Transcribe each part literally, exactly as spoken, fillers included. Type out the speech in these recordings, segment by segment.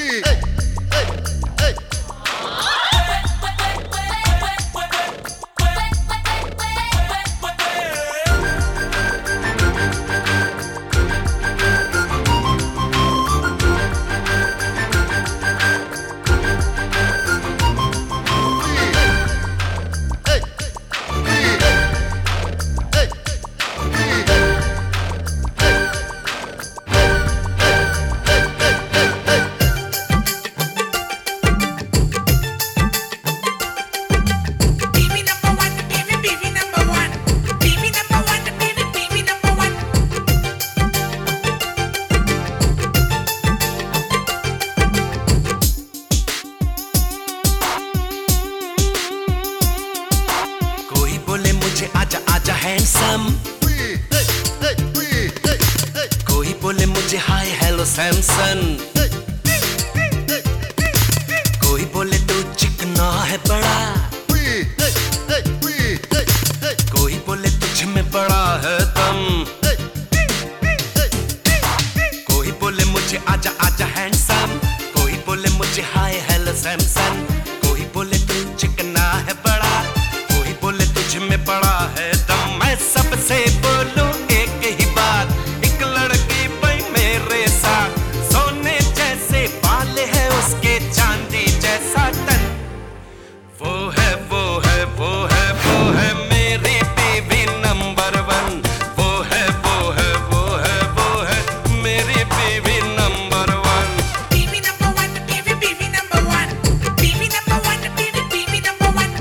Handsome, कोई बोले मुझे हाय हेलो सैमसन, कोई बोले तू चिकना है बड़ा, कोई बोले तुझ में बड़ा है दम, कोई बोले मुझे आजा आजा हैंडसम, कोई बोले मुझे हाय हेलो सैमसन, कोई बोले तू चिकना है बड़ा, कोई बोले तुझ में बड़ा है दम। मैं सबसे बोलूं एक ही बात, एक लड़की भाई मेरे साथ, सोने जैसे बाल है उसके चांदी जैसा तन, वो है वो है वो है वो है मेरी बीवी नंबर वन, वो है वो है वो है वो है मेरी बीवी नंबर वन। बीवी नंबर वन, बीवी बीवी नंबर वन, बीवी नंबर वन, बीवी बीवी नंबर वन।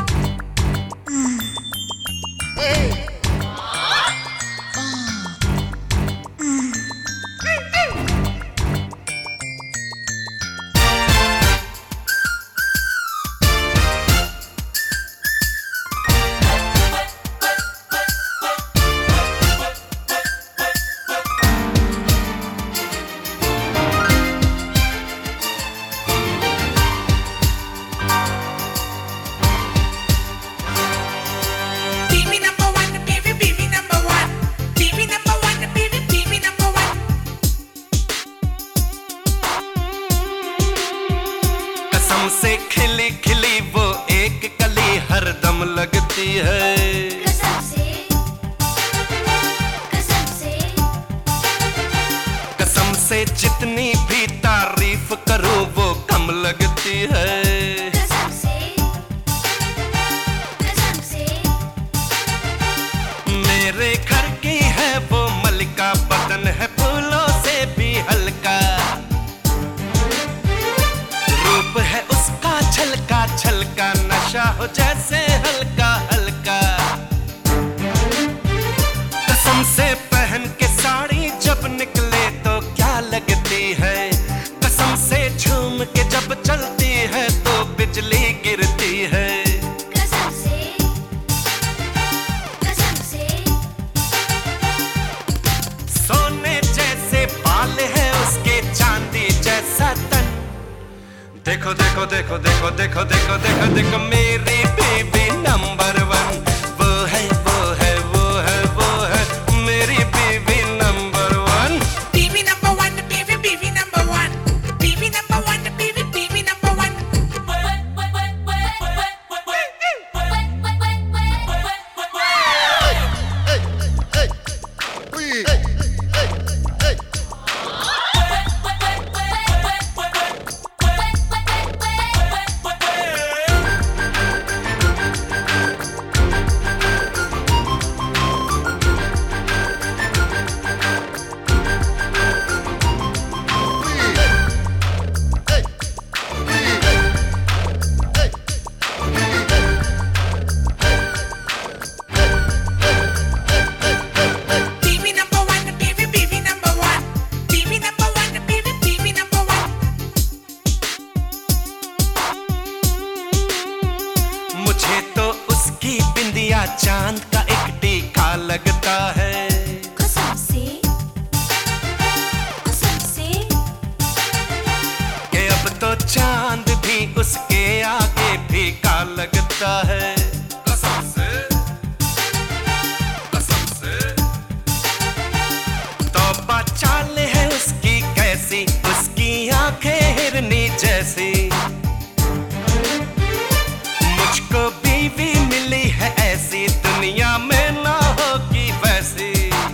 से खिली खिली वो एक कली हरदम लगती है, कसम से, कसम से, कसम से जितनी भी तारीफ करूं वो कम लगती है, कसम से, कसम से, मेरे घर की है वो मलिका, बदन है फूलों से भी हल्का, रूप है उसका छलका छलका, नशा हो जैसे हल्का हल्का, कसम से पहन के साड़ी जब निकले तो क्या लगती है, कसम से झूम के जब चलती है तो बिजली गिरती है, कसम से, कसम से, सोने जैसे बाल है उसके चांदी जैसा तन, देखो देखो देखो देखो देखो देखो देखो देखो मेरी बीवी नंबर वन, वो है वो है वो है वो है मेरी बीवी नंबर वन। बीवी नंबर वन, बीवी बीवी नंबर वन, बीवी नंबर वन, बीवी बीवी नंबर वन। मुझे तो उसकी बिंदिया चांद का एक टीका लगता है, कसम से, कसम से, कि अब तो चांद भी उसके आगे फीका लगता है, कसम से, कसम से, तौबा चाल है उसकी कैसी, उसकी आंखें हिरनी ऐसी। मुझको बीवी मिली है ऐसी, दुनिया में ना होगी वैसी।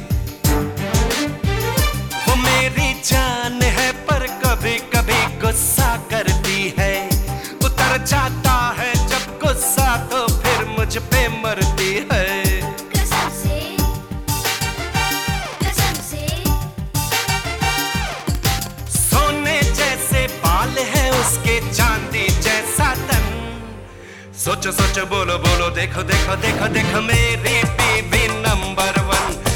वो मेरी जान है पर कभी कभी गुस्सा करती है, उतर जाता है जब गुस्सा तो फिर मुझ पे मरती है। कसम से, कसम से, सोने जैसे बाल है उसके, चांदी जैसा तन। सोचो सोचो बोलो बोलो, देखो देखो देखो देखो मेरी बीवी नंबर वन।